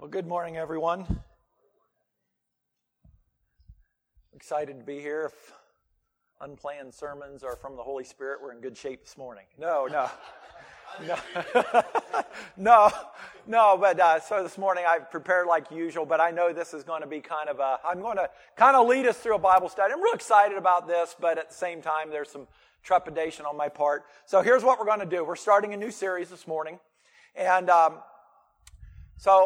Well, good morning, everyone. Excited to be here. If unplanned sermons are from the Holy Spirit, we're in good shape this morning. No. But so this morning I've prepared like usual, but I know this is going to be I'm going to kind of lead us through a Bible study. I'm real excited about this, but at the same time, there's some trepidation on my part. So here's what we're going to do. We're starting a new series this morning, and so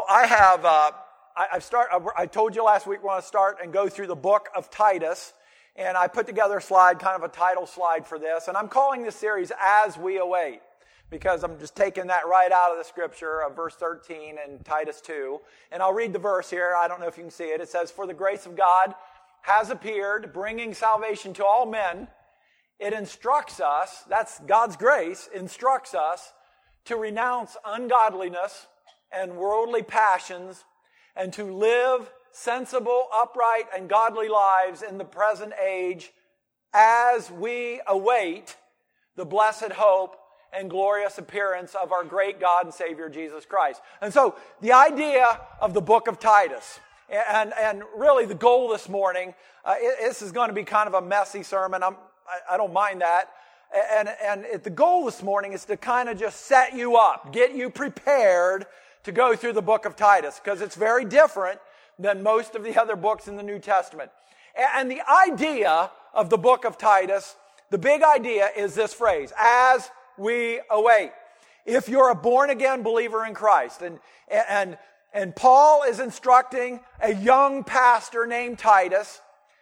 I told you last week we're going to start and go through the book of Titus, and I put together a slide, kind of a title slide for this, and I'm calling this series As We Await, because I'm just taking that right out of the scripture of verse 13 in Titus 2, and I'll read the verse here. I don't know if you can see it. It says, "For the grace of God has appeared, bringing salvation to all men. It instructs us," that's God's grace, instructs us to renounce ungodliness and worldly passions, and to live sensible, upright, and godly lives in the present age as we await the blessed hope and glorious appearance of our great God and Savior, Jesus Christ. And so, the idea of the book of Titus, and really the goal this morning, this is going to be kind of a messy sermon. I don't mind that. And the goal this morning is to kind of just set you up, get you prepared to go through the book of Titus, because it's very different than most of the other books in the New Testament. And the idea of the book of Titus, the big idea is this phrase, as we await. If you're a born-again believer in Christ, and Paul is instructing a young pastor named Titus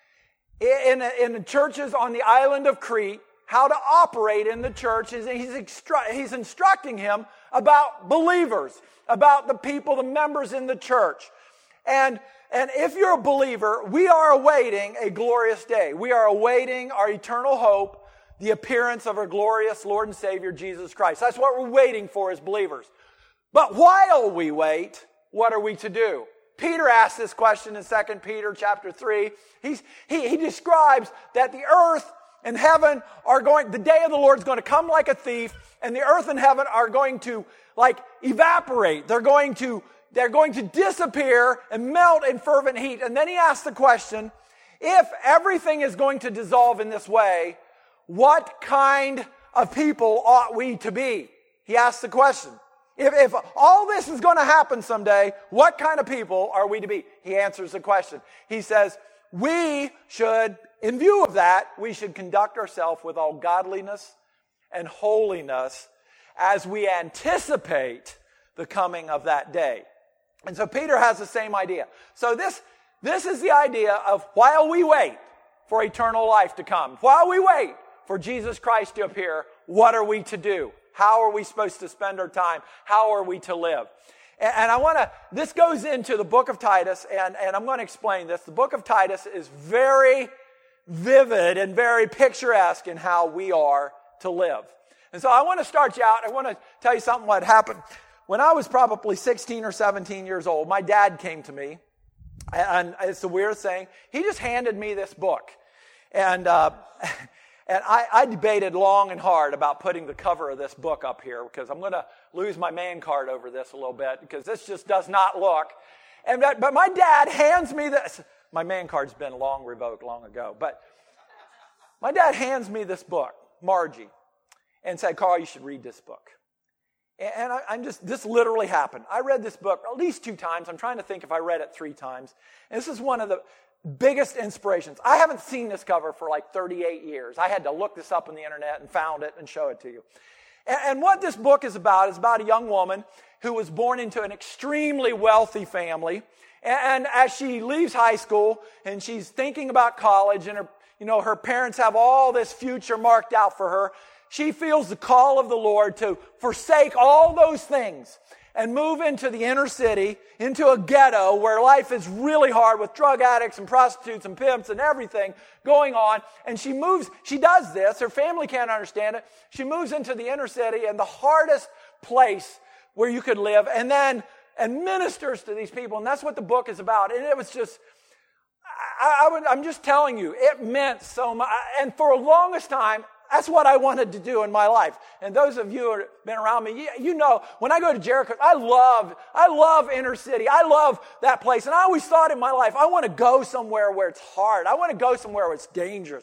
in the churches on the island of Crete how to operate in the church. He's instructing him about believers, about the people, the members in the church. And if you're a believer, we are awaiting a glorious day. We are awaiting our eternal hope, the appearance of our glorious Lord and Savior, Jesus Christ. That's what we're waiting for as believers. But while we wait, what are we to do? Peter asked this question in 2 Peter chapter 3. He describes that the earth and heaven the day of the Lord is going to come like a thief, and the earth and heaven are going to evaporate. They're going to disappear and melt in fervent heat. And then he asks the question, if everything is going to dissolve in this way, what kind of people ought we to be? He asks the question. If all this is going to happen someday, what kind of people are we to be? He answers the question. He says, in view of that, we should conduct ourselves with all godliness and holiness as we anticipate the coming of that day. And so Peter has the same idea. So this is the idea of while we wait for eternal life to come, while we wait for Jesus Christ to appear, what are we to do? How are we supposed to spend our time? How are we to live? And this goes into the book of Titus, and I'm going to explain this. The book of Titus is very vivid and very picturesque in how we are to live. And so I want to start you out. I want to tell you something what happened. When I was probably 16 or 17 years old, my dad came to me, and it's the weirdest thing. He just handed me this book. And I debated long and hard about putting the cover of this book up here, because I'm going to lose my man card over this a little bit, because this just does not look. But my dad hands me this. My man card's been revoked long ago. But my dad hands me this book, Margie, and said, "Carl, you should read this book." And this literally happened. I read this book at least 2 times. I'm trying to think if I read it 3 times. And this is one of the biggest inspirations. I haven't seen this cover for 38 years. I had to look this up on the internet and found it and show it to you. And what this book is about a young woman who was born into an extremely wealthy family. And as she leaves high school and she's thinking about college, and her parents have all this future marked out for her, she feels the call of the Lord to forsake all those things and move into the inner city, into a ghetto where life is really hard with drug addicts and prostitutes and pimps and everything going on. And she does this, her family can't understand it. She moves into the inner city and the hardest place where you could live, and ministers to these people. And that's what the book is about. And it was just, I'm just telling you, it meant so much. And for the longest time, That's what I wanted to do in my life. And those of you who have been around me, you know, when I go to Jericho, I love inner city. I love that place. And I always thought in my life, I want to go somewhere where it's hard. I want to go somewhere where it's dangerous.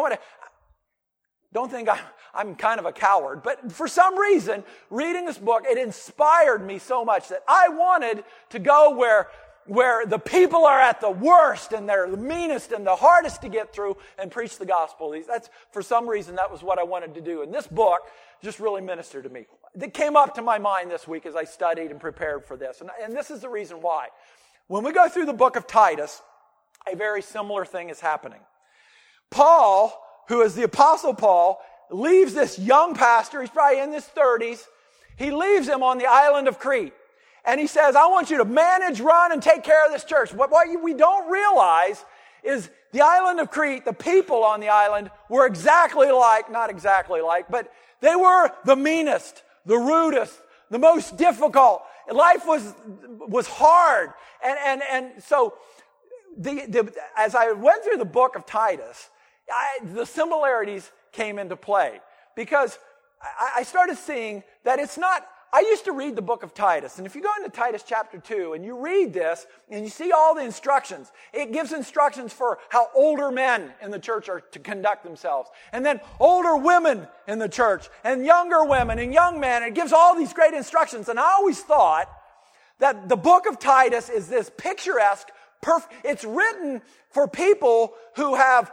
Don't think I'm kind of a coward, but for some reason, reading this book, it inspired me so much that I wanted to go where the people are at the worst and they're the meanest and the hardest to get through and preach the gospel. For some reason, that was what I wanted to do. And this book just really ministered to me. It came up to my mind this week as I studied and prepared for this. And this is the reason why. When we go through the book of Titus, a very similar thing is happening. Paul, who is the Apostle Paul, leaves this young pastor, he's probably in his 30s, he leaves him on the island of Crete. And he says, I want you to manage, run, and take care of this church. What we don't realize is the island of Crete, the people on the island were not exactly like, but they were the meanest, the rudest, the most difficult. Life was hard. And so as I went through the book of Titus, the similarities came into play because I started seeing that it's not. I used to read the book of Titus, and if you go into Titus chapter 2 and you read this and you see all the instructions, it gives instructions for how older men in the church are to conduct themselves, and then older women in the church, and younger women and young men. It gives all these great instructions, and I always thought that the book of Titus is this picturesque, it's written for people who have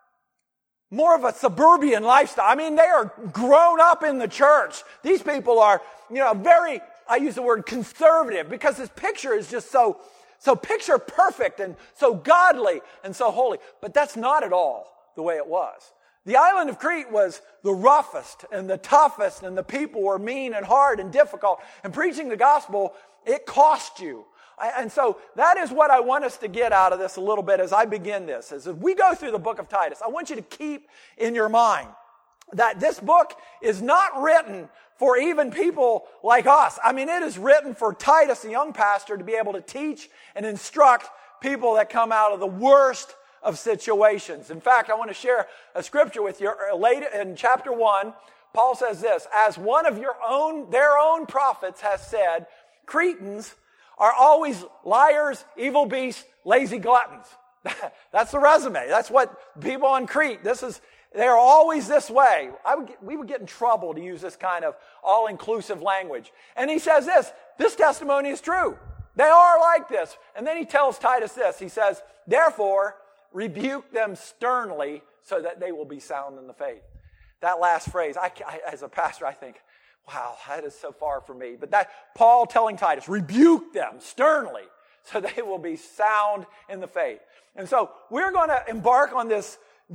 more of a suburban lifestyle. I mean, they are grown up in the church. These people are, very, I use the word conservative because this picture is just so picture perfect and so godly and so holy. But that's not at all the way it was. The island of Crete was the roughest and the toughest, and the people were mean and hard and difficult. And preaching the gospel, it cost you. And so that is what I want us to get out of this a little bit as I begin this. As we go through the book of Titus, I want you to keep in your mind that this book is not written for even people like us. I mean, it is written for Titus, a young pastor, to be able to teach and instruct people that come out of the worst of situations. In fact, I want to share a scripture with you. Late in chapter 1, Paul says this, as one of their own prophets has said, Cretans are always liars, evil beasts, lazy gluttons. That's the resume. That's what people on Crete, they're always this way. We would get in trouble to use this kind of all-inclusive language. And he says this testimony is true. They are like this. And then he tells Titus this. He says, therefore, rebuke them sternly so that they will be sound in the faith. That last phrase, I as a pastor, I think, wow, that is so far from me. But that Paul telling Titus, rebuke them sternly so they will be sound in the faith. And so we're going to embark on this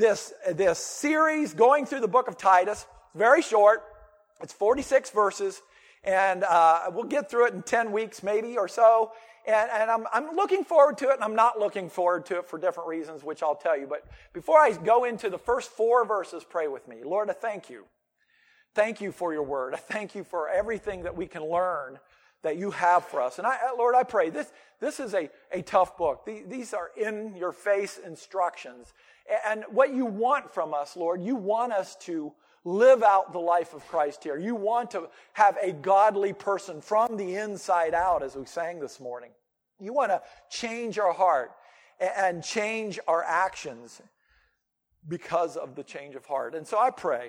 series going through the book of Titus. Very short. It's 46 verses. And we'll get through it in 10 weeks maybe or so. And I'm looking forward to it, and I'm not looking forward to it for different reasons, which I'll tell you. But before I go into the first 4 verses, pray with me. Lord, I thank you. Thank you for your word. I thank you for everything that we can learn that you have for us. And Lord, I pray, this is a tough book. These are in-your-face instructions. And what you want from us, Lord, you want us to live out the life of Christ here. You want to have a godly person from the inside out, as we sang this morning. You want to change our heart and change our actions because of the change of heart. And so I pray,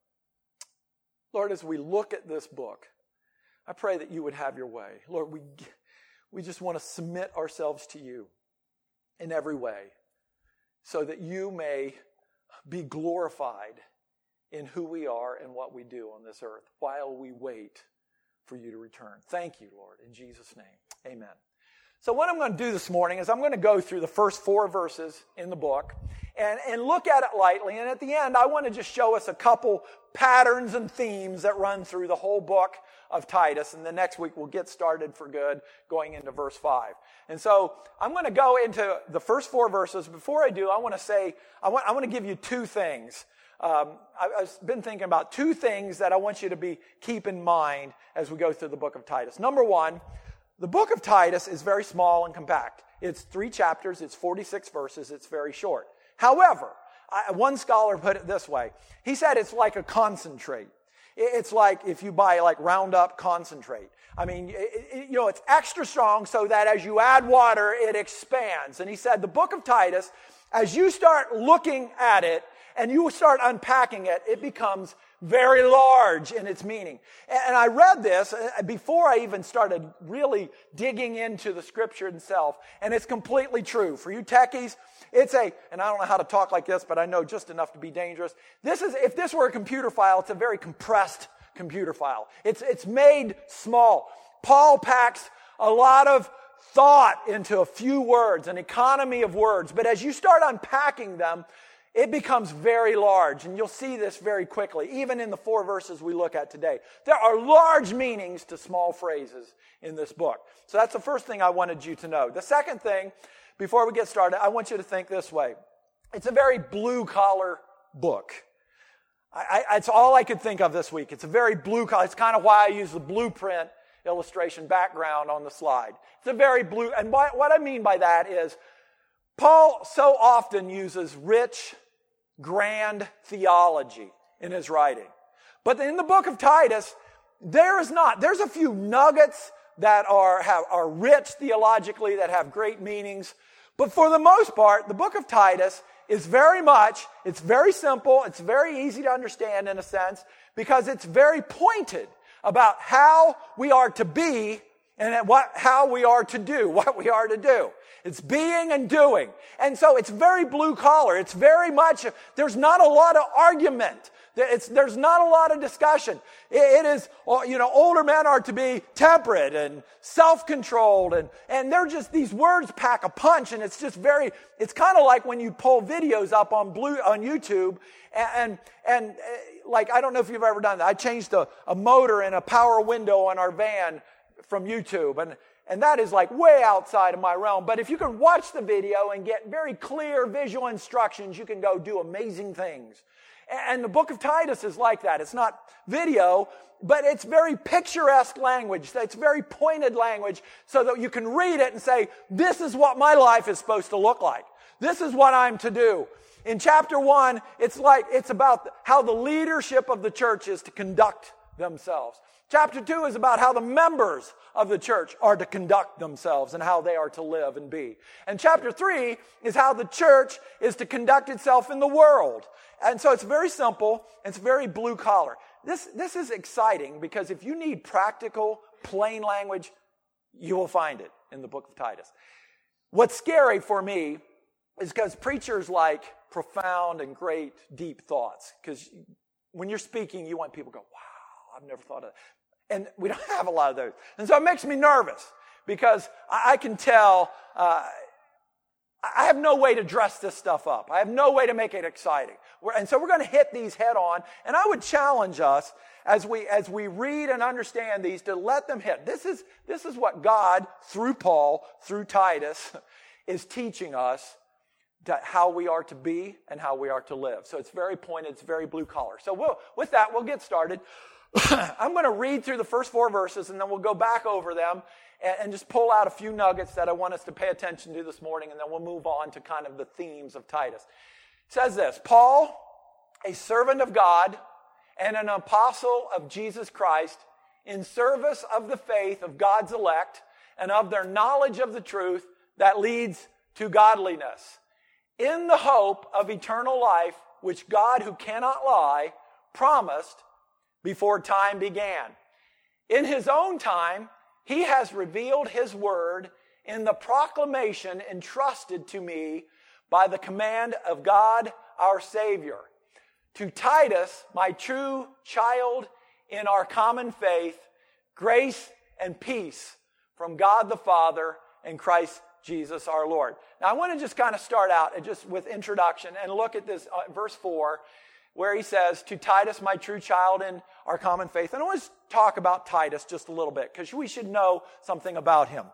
Lord, as we look at this book, I pray that you would have your way. Lord, we just want to submit ourselves to you in every way so that you may be glorified in who we are and what we do on this earth while we wait for you to return. Thank you, Lord, in Jesus' name. Amen. So what I'm going to do this morning is I'm going to go through the first 4 verses in the book and look at it lightly. And at the end, I want to just show us a couple patterns and themes that run through the whole book of Titus. And the next week, we'll get started for good going into verse 5. And so I'm going to go into the first 4 verses. Before I do, I want to say, I want to give you 2 things. I've been thinking about 2 things that I want you to keep in mind as we go through the book of Titus. Number 1, the book of Titus is very small and compact. It's 3 chapters. It's 46 verses. It's very short. However, One scholar put it this way. He said it's like a concentrate. It's like if you buy like Roundup concentrate. I mean, it's extra strong so that as you add water, it expands. And he said the book of Titus, as you start looking at it and you start unpacking it, it becomes very large in its meaning. And I read this before I even started really digging into the scripture itself, and it's completely true. For you techies, and I don't know how to talk like this, but I know just enough to be dangerous. If this were a computer file, it's a very compressed computer file. It's made small. Paul packs a lot of thought into a few words, an economy of words, but as you start unpacking them, it becomes very large, and you'll see this very quickly, even in the 4 verses we look at today. There are large meanings to small phrases in this book. So that's the first thing I wanted you to know. The second thing, before we get started, I want you to think this way. It's a very blue-collar book. It's all I could think of this week. It's a very blue-collar. It's kind of why I use the blueprint illustration background on the slide. It's a very blue, and what I mean by that is Paul so often uses rich, grand theology in his writing. But in the book of Titus, there is not. There's a few nuggets that are rich theologically, that have great meanings. But for the most part, the book of Titus is it's very simple, it's very easy to understand in a sense, because it's very pointed about how we are to be and how we are to do, what we are to do. It's being and doing. And so it's very blue collar. It's very much, there's not a lot of argument. There's not a lot of discussion. It is, older men are to be temperate and self-controlled, and they're just, these words pack a punch, and it's just it's kind of like when you pull videos up on YouTube, and like, I don't know if you've ever done that. I changed a motor in a power window on our van from YouTube, and that is like way outside of my realm. But if you can watch the video and get very clear visual instructions, you can go do amazing things. And the book of Titus is like that. It's not video, but it's very picturesque language. It's very pointed language so that you can read it and say, this is what my life is supposed to look like. This is what I'm to do. In chapter 1, it's about how the leadership of the church is to conduct themselves. Chapter 2 is about how the members of the church are to conduct themselves and how they are to live and be. And chapter 3 is how the church is to conduct itself in the world. And so it's very simple. It's very blue collar. This is exciting because if you need practical, plain language, you will find it in the book of Titus. What's scary for me is because preachers like profound and great, deep thoughts. Because when you're speaking, you want people to go, wow, I've never thought of that. And we don't have a lot of those. And so it makes me nervous because I can tell I have no way to dress this stuff up. I have no way to make it exciting. And so we're going to hit these head on. And I would challenge us as we read and understand these to let them hit. This is what God, through Paul, through Titus, is teaching us how we are to be and how we are to live. So it's very pointed. It's very blue collar. So with that, we'll get started. I'm going to read through the first 4 verses, and then we'll go back over them and just pull out a few nuggets that I want us to pay attention to this morning, and then we'll move on to kind of the themes of Titus. It says this, Paul, a servant of God and an apostle of Jesus Christ, in service of the faith of God's elect and of their knowledge of the truth that leads to godliness, in the hope of eternal life, which God, who cannot lie, promised before time began. In his own time, he has revealed his word in the proclamation entrusted to me by the command of God our Savior. To Titus, my true child in our common faith, grace and peace from God the Father and Christ Jesus our Lord. Now I want to just kind of start out just with introduction and look at this verse 4, where he says, to Titus, my true child in our common faith. And I want to talk about Titus just a little bit, because we should know something about him.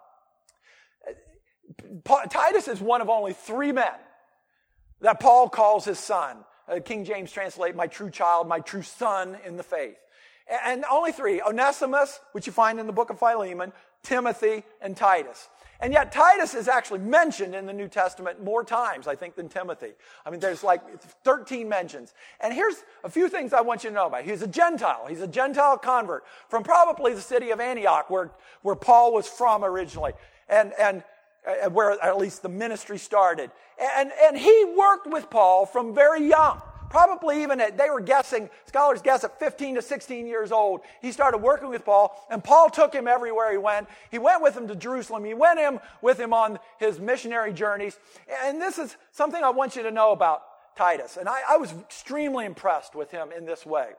Titus is one of only 3 men that Paul calls his son. King James translate, my true child, my true son in the faith. And only 3. Onesimus, which you find in the book of Philemon, Timothy, and Titus. And yet Titus is actually mentioned in the New Testament more times, I think, than Timothy. I mean, there's like 13 mentions. And here's a few things I want you to know about. He's a Gentile. He's a Gentile convert from probably the city of Antioch, where Paul was from originally, and where at least the ministry started. And he worked with Paul from very young. Probably even they were guessing, scholars guess at 15 to 16 years old, he started working with Paul, and Paul took him everywhere he went. He went with him to Jerusalem. He went with him on his missionary journeys. And this is something I want you to know about Titus. And I was extremely impressed with him in this way.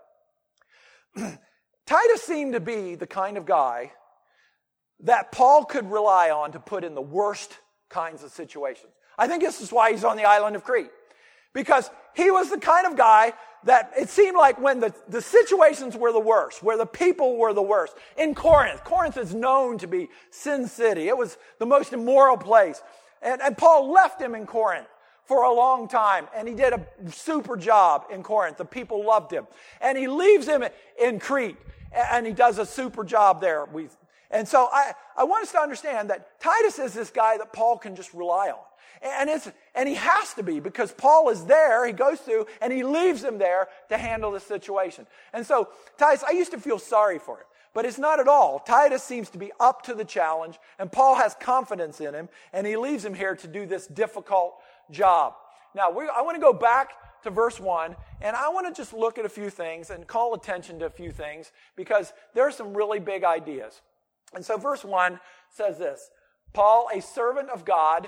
Titus seemed to be the kind of guy that Paul could rely on to put in the worst kinds of situations. I think this is why he's on the island of Crete. Because he was the kind of guy that it seemed like when the situations were the worst, where the people were the worst. In Corinth is known to be Sin City. It was the most immoral place. And Paul left him in Corinth for a long time, and he did a super job in Corinth. The people loved him. And he leaves him in Crete, and he does a super job there. And so I want us to understand that Titus is this guy that Paul can just rely on. And he has to be, because Paul is there, he goes through, and he leaves him there to handle the situation. And so, Titus, I used to feel sorry for him, but it's not at all. Titus seems to be up to the challenge, and Paul has confidence in him, and he leaves him here to do this difficult job. Now, I want to go back to verse 1, and I want to just look at a few things and call attention to a few things, because there are some really big ideas. And so verse 1 says this: Paul, a servant of God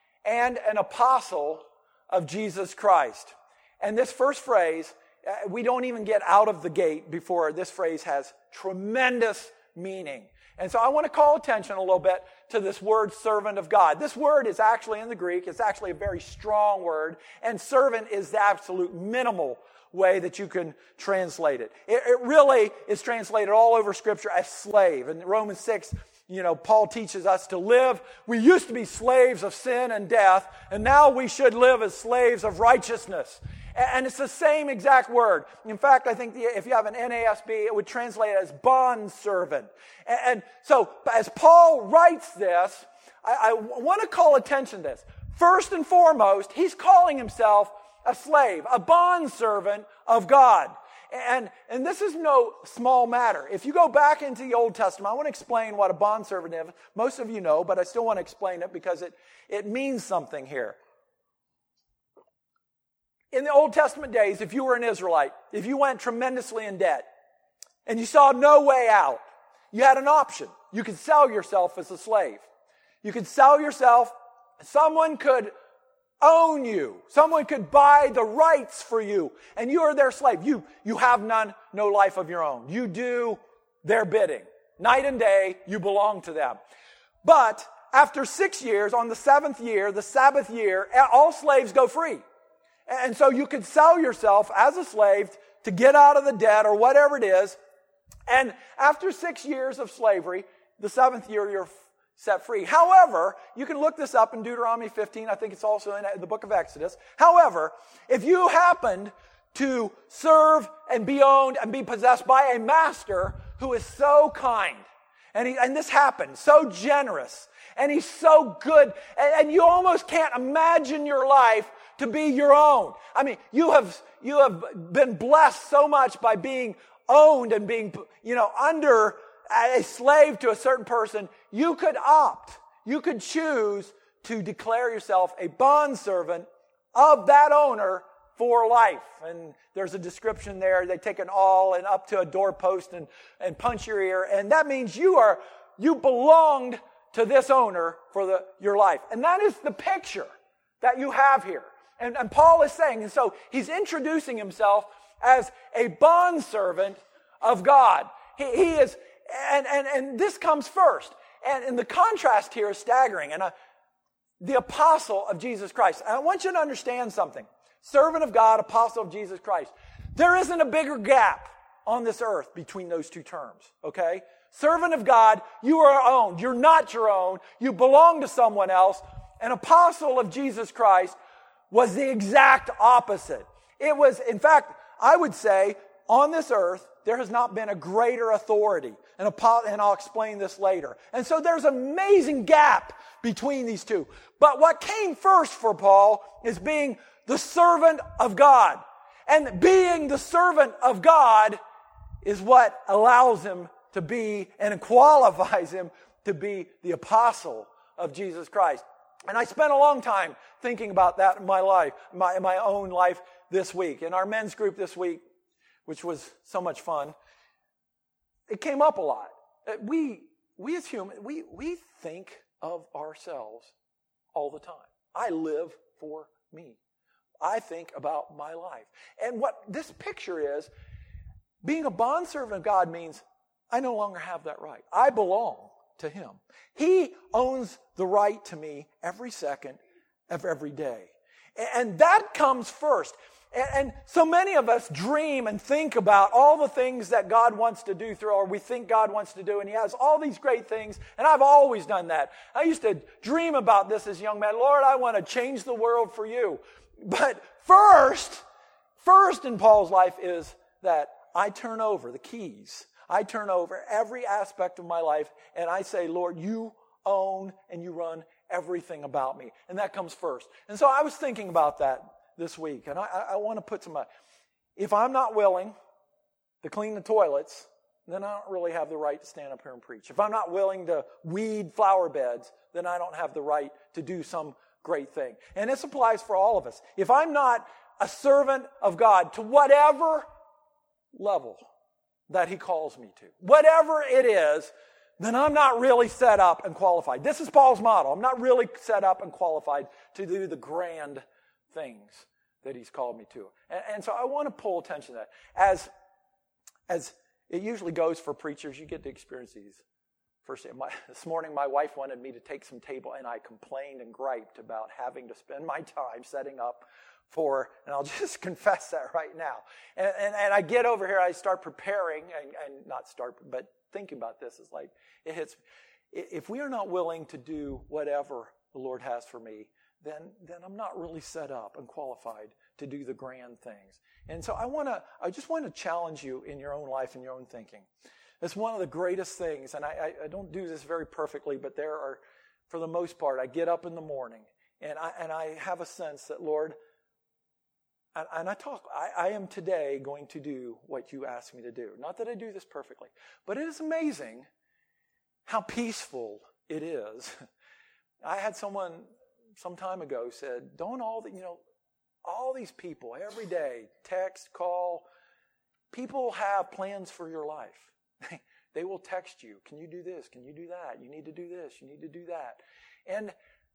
and an apostle of Jesus Christ. And this first phrase, we don't even get out of the gate before this phrase has tremendous meaning. And so I want to call attention a little bit to this word servant of God. This word is actually in the Greek. It's actually a very strong word. And servant is the absolute minimal way that you can translate it. It really is translated all over Scripture as slave. In Romans 6, Paul teaches us to live. We used to be slaves of sin and death, and now we should live as slaves of righteousness. And it's the same exact word. In fact, I think if you have an NASB, it would translate as bondservant. And so, as Paul writes this, I want to call attention to this. First and foremost, he's calling himself a slave, a bondservant of God. And this is no small matter. If you go back into the Old Testament, I want to explain what a bondservant is. Most of you know, but I still want to explain it because it means something here. In the Old Testament days, if you were an Israelite, if you went tremendously in debt and you saw no way out, you had an option. You could sell yourself as a slave. You could sell yourself. Someone could own you. Someone could buy the rights for you, and you are their slave. You have no life of your own. You do their bidding. Night and day, you belong to them. But after 6 years, on the 7th year, the Sabbath year, all slaves go free. And so you could sell yourself as a slave to get out of the debt or whatever it is. And after 6 years of slavery, the 7th year, you're set free. However, you can look this up in Deuteronomy 15. I think it's also in the book of Exodus. However, if you happened to serve and be owned and be possessed by a master who is so kind, and this happened, so generous, and he's so good, and you almost can't imagine your life to be your own. I mean, you have been blessed so much by being owned and being, under a slave to a certain person. You could choose to declare yourself a bondservant of that owner for life. And there's a description there. They take an awl and up to a doorpost and punch your ear. And that means you belonged to this owner for your life. And that is the picture that you have here. And Paul is saying, and so he's introducing himself as a bondservant of God. He is, and this comes first. And the contrast here is staggering. And the apostle of Jesus Christ. And I want you to understand something. Servant of God, apostle of Jesus Christ. There isn't a bigger gap on this earth between those two terms, okay? Servant of God, you are owned. You're not your own. You belong to someone else. An apostle of Jesus Christ was the exact opposite. It was, in fact, I would say, on this earth, there has not been a greater authority. And I'll explain this later. And so there's an amazing gap between these two. But what came first for Paul is being the servant of God. And being the servant of God is what allows him to be and qualifies him to be the apostle of Jesus Christ. And I spent a long time thinking about that in my life, my own life this week. In our men's group this week, which was so much fun, it came up a lot. We as humans, we think of ourselves all the time. I live for me. I think about my life. And what this picture is, being a bondservant of God means I no longer have that right. I belong to Him. He owns the right to me every second of every day. And that comes first. And so many of us dream and think about all the things that God wants to do through, or we think God wants to do, and He has all these great things, and I've always done that. I used to dream about this as a young man. Lord, I want to change the world for you. But first in Paul's life is that I turn over the keys. I turn over every aspect of my life, and I say, Lord, you own and you run everything about me. And that comes first. And so I was thinking about that this week, and I want to put if I'm not willing to clean the toilets, then I don't really have the right to stand up here and preach. If I'm not willing to weed flower beds, then I don't have the right to do some great thing. And this applies for all of us. If I'm not a servant of God to whatever level that He calls me to, whatever it is, then I'm not really set up and qualified. This is Paul's model. I'm not really set up and qualified to do the grand things that He's called me to. And so I want to pull attention to that. As it usually goes for preachers, you get to experience these. This morning, my wife wanted me to take some table, and I complained and griped about having to spend my time setting up and I'll just confess that right now. And I get over here, I start preparing, but thinking about this is like, it hits me. If we are not willing to do whatever the Lord has for me, then I'm not really set up and qualified to do the grand things. And so I just want to challenge you in your own life and your own thinking. It's one of the greatest things, and I don't do this very perfectly, but there are, for the most part, I get up in the morning, and I have a sense that, Lord, and I am today going to do what you asked me to do. Not that I do this perfectly, but it is amazing how peaceful it is. I had someone some time ago said, don't all these people every day, text, call, people have plans for your life. They will text you, can you do this? Can you do that? You need to do this. You need to do that. And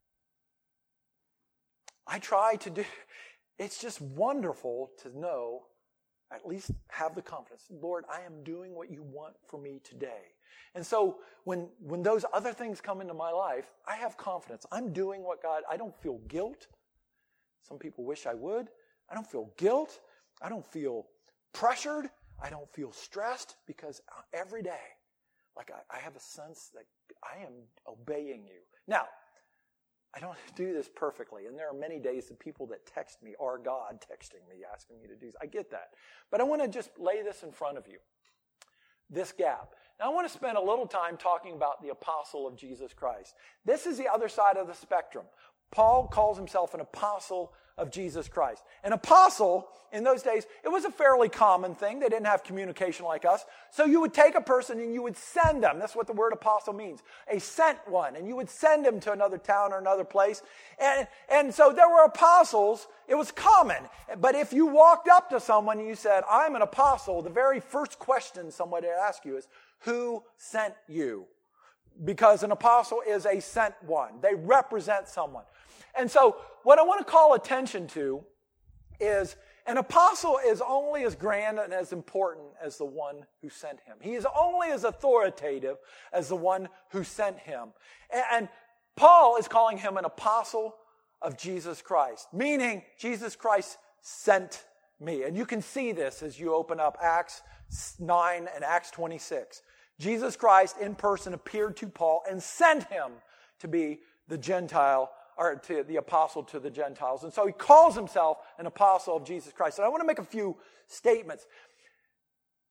I try to do, it's just wonderful to know, at least have the confidence, Lord, I am doing what you want for me today. And so when those other things come into my life, I have confidence. I'm doing what God, I don't feel guilt. Some people wish I would. I don't feel guilt. I don't feel pressured. I don't feel stressed, because every day, like I have a sense that I am obeying you. Now, I don't do this perfectly, and there are many days the people that text me are God texting me, asking me to do this. I get that. But I want to just lay this in front of you, this gap. Now, I want to spend a little time talking about the apostle of Jesus Christ. This is the other side of the spectrum. Paul calls himself an apostle of Jesus Christ. An apostle, in those days, it was a fairly common thing. They didn't have communication like us. So you would take a person and you would send them. That's what the word apostle means. A sent one. And you would send them to another town or another place. And so there were apostles. It was common. But if you walked up to someone and you said, I'm an apostle, the very first question somebody would ask you is, who sent you? Because an apostle is a sent one. They represent someone. And so what I want to call attention to is an apostle is only as grand and as important as the one who sent him. He is only as authoritative as the one who sent him. And Paul is calling him an apostle of Jesus Christ, meaning Jesus Christ sent me. And you can see this as you open up Acts 9 and Acts 26. Jesus Christ in person appeared to Paul and sent him to be the Gentile, or to the apostle to the Gentiles. And so he calls himself an apostle of Jesus Christ. And I want to make a few statements.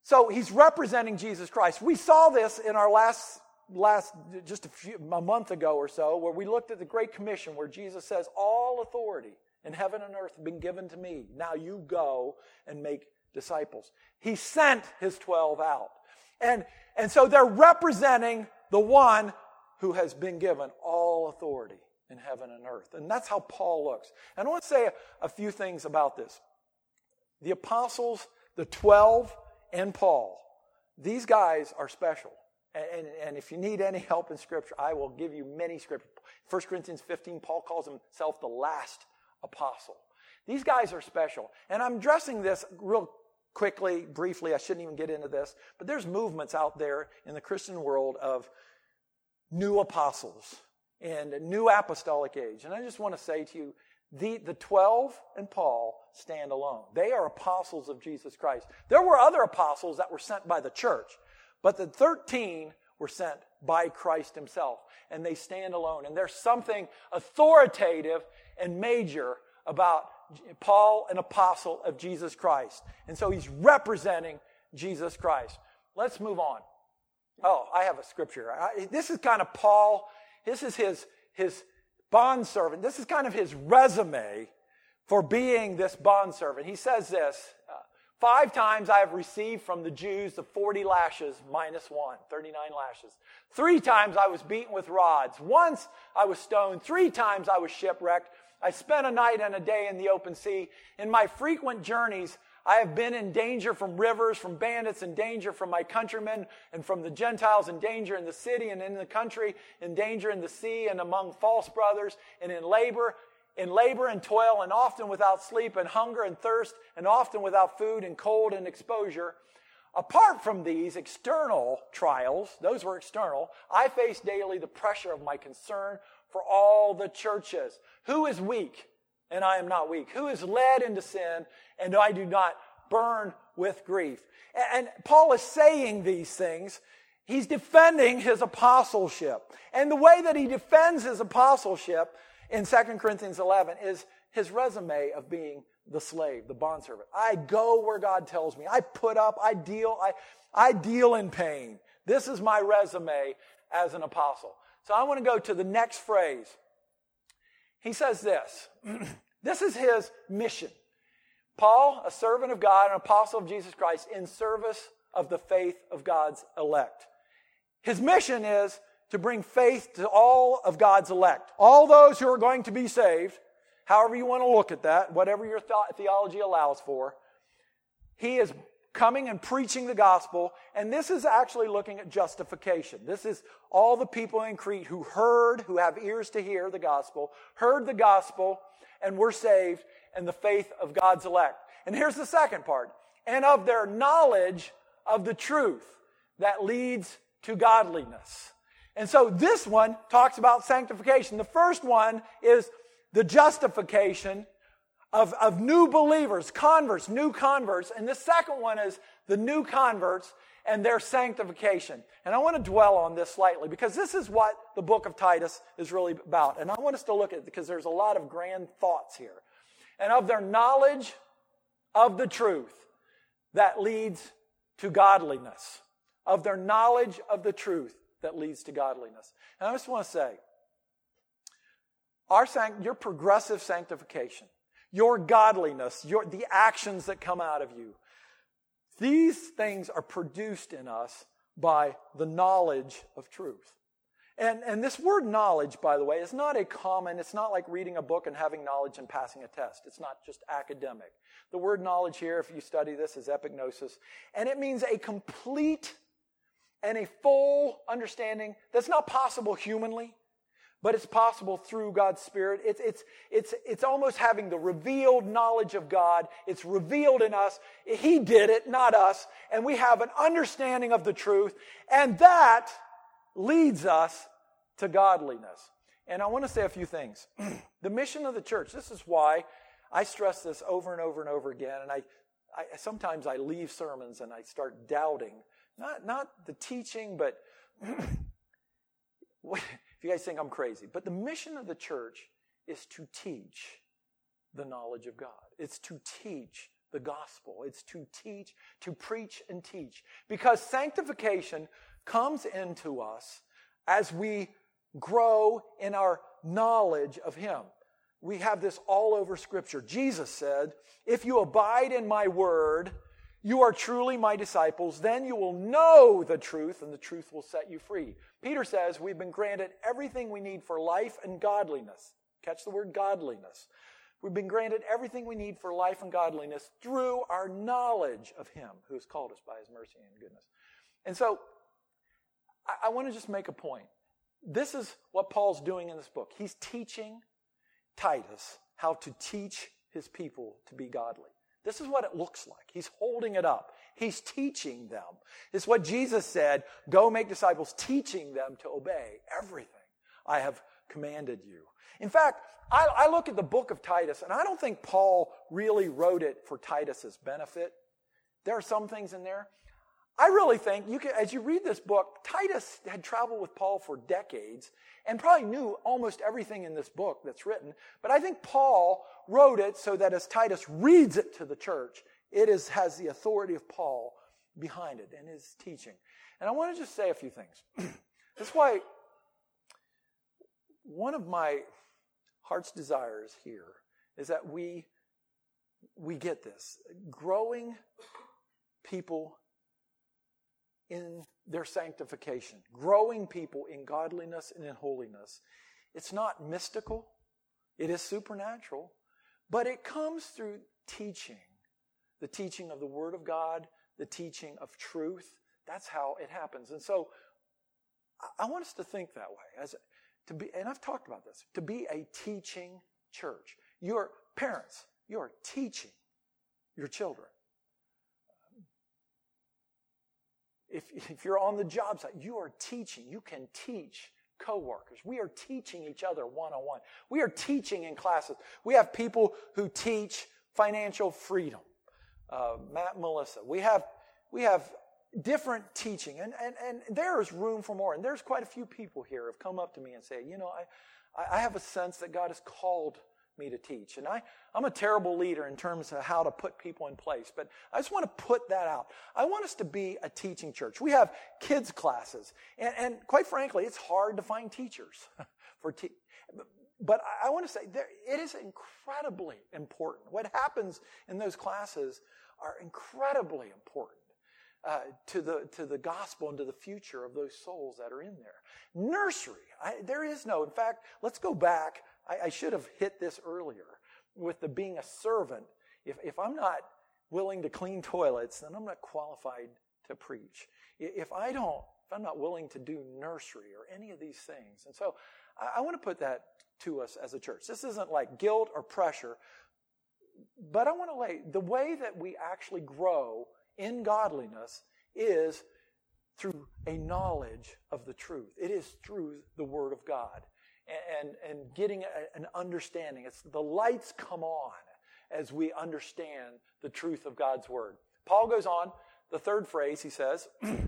So he's representing Jesus Christ. We saw this in our last just a month ago or so, where we looked at the Great Commission, where Jesus says, all authority in heaven and earth have been given to me. Now you go and make disciples. He sent his 12 out. And so they're representing the one who has been given all authority in heaven and earth. And that's how Paul looks. And I want to say a few things about this. The apostles, the 12, and Paul, these guys are special. And if you need any help in Scripture, I will give you many Scripture. 1 Corinthians 15, Paul calls himself the last apostle. These guys are special. And I'm addressing this real quickly, briefly. I shouldn't even get into this. But there's movements out there in the Christian world of new apostles and a new apostolic age. And I just want to say to you, the 12 and Paul stand alone. They are apostles of Jesus Christ. There were other apostles that were sent by the church, but the 13 were sent by Christ himself, and they stand alone. And there's something authoritative and major about Paul, an apostle of Jesus Christ. And so he's representing Jesus Christ. Let's move on. Oh, I have a scripture. This is kind of Paul. This is his bondservant. This is kind of his resume for being this bondservant. He says this, 5 times I have received from the Jews the 40 lashes minus 1, 39 lashes. 3 times I was beaten with rods. Once I was stoned. 3 times I was shipwrecked. I spent a night and a day in the open sea. In my frequent journeys, I have been in danger from rivers, from bandits, in danger from my countrymen, and from the Gentiles, in danger in the city and in the country, in danger in the sea and among false brothers, and in labor and toil, and often without sleep, and hunger and thirst, and often without food, and cold and exposure. Apart from these external trials, those were external, I face daily the pressure of my concern for all the churches. Who is weak? And I am not weak. Who is led into sin, and I do not burn with grief? And Paul is saying these things. He's defending his apostleship. And the way that he defends his apostleship in 2 Corinthians 11 is his resume of being the slave, the bondservant. I go where God tells me. I put up, I deal in pain. This is my resume as an apostle. So I want to go to the next phrase. He says this. This is his mission. Paul, a servant of God, an apostle of Jesus Christ, in service of the faith of God's elect. His mission is to bring faith to all of God's elect. All those who are going to be saved, however you want to look at that, whatever your theology allows for. He is coming and preaching the gospel, and this is actually looking at justification. This is all the people in Crete who have ears to hear the gospel, heard the gospel, and were saved, and the faith of God's elect. And here's the second part. And of their knowledge of the truth that leads to godliness. And so this one talks about sanctification. The first one is the justification of new believers, converts, new converts. And the second one is the new converts and their sanctification. And I want to dwell on this slightly because this is what the book of Titus is really about. And I want us to look at it because there's a lot of grand thoughts here. And of their knowledge of the truth that leads to godliness. Of their knowledge of the truth that leads to godliness. And I just want to say, your progressive sanctification, your godliness, the actions that come out of you, these things are produced in us by the knowledge of truth. And this word knowledge, by the way, is not it's not like reading a book and having knowledge and passing a test. It's not just academic. The word knowledge here, if you study this, is epignosis. And it means a complete and a full understanding that's not possible humanly, but it's possible through God's Spirit. It's almost having the revealed knowledge of God. It's revealed in us. He did it, not us. And we have an understanding of the truth. And that leads us to godliness. And I want to say a few things. The mission of the church, this is why I stress this over and over and over again. And I sometimes I leave sermons and I start doubting. Not the teaching, but if you guys think I'm crazy. But the mission of the church is to teach the knowledge of God. It's to teach the gospel. It's to teach, to preach and teach. Because sanctification comes into us as we grow in our knowledge of Him. We have this all over Scripture. Jesus said, "If you abide in my word, you are truly my disciples. Then you will know the truth, and the truth will set you free." Peter says we've been granted everything we need for life and godliness. Catch the word godliness. We've been granted everything we need for life and godliness through our knowledge of Him who has called us by His mercy and goodness. And so, I want to just make a point. This is what Paul's doing in this book. He's teaching Titus how to teach his people to be godly. This is what it looks like. He's holding it up. He's teaching them. It's what Jesus said, "Go make disciples," teaching them to obey everything I have commanded you. In fact, I look at the book of Titus, and I don't think Paul really wrote it for Titus's benefit. There are some things in there. I really think, as you read this book, Titus had traveled with Paul for decades and probably knew almost everything in this book that's written. But I think Paul wrote it so that as Titus reads it to the church, it has the authority of Paul behind it and his teaching. And I want to just say a few things. That's why one of my heart's desires here is that we get this. Growing people in their sanctification, growing people in godliness and in holiness. It's not mystical. It is supernatural. But it comes through teaching. The teaching of the Word of God, the teaching of truth. That's how it happens. And so I want us to think that way. And I've talked about this, to be a teaching church. Your parents, you're teaching your children. If you're on the job site, you are teaching. You can teach coworkers. We are teaching each other one-on-one. We are teaching in classes. We have people who teach financial freedom. Matt and Melissa. We have different teaching, and there is room for more. And there's quite a few people here who have come up to me and say, I have a sense that God has called me to teach. And I'm a terrible leader in terms of how to put people in place, but I just want to put that out. I want us to be a teaching church. We have kids classes, and quite frankly, it's hard to find teachers but I want to say it is incredibly important. What happens in those classes are incredibly important to the gospel and to the future of those souls that are in there. Nursery, in fact, let's go back. I should have hit this earlier with the being a servant. If I'm not willing to clean toilets, then I'm not qualified to preach. If I'm not willing to do nursery or any of these things. And so I want to put that to us as a church. This isn't like guilt or pressure, but I want to lay the way that we actually grow in godliness is through a knowledge of the truth. It is through the Word of God. And getting an understanding. It's the lights come on as we understand the truth of God's Word. Paul goes on, the third phrase, he says,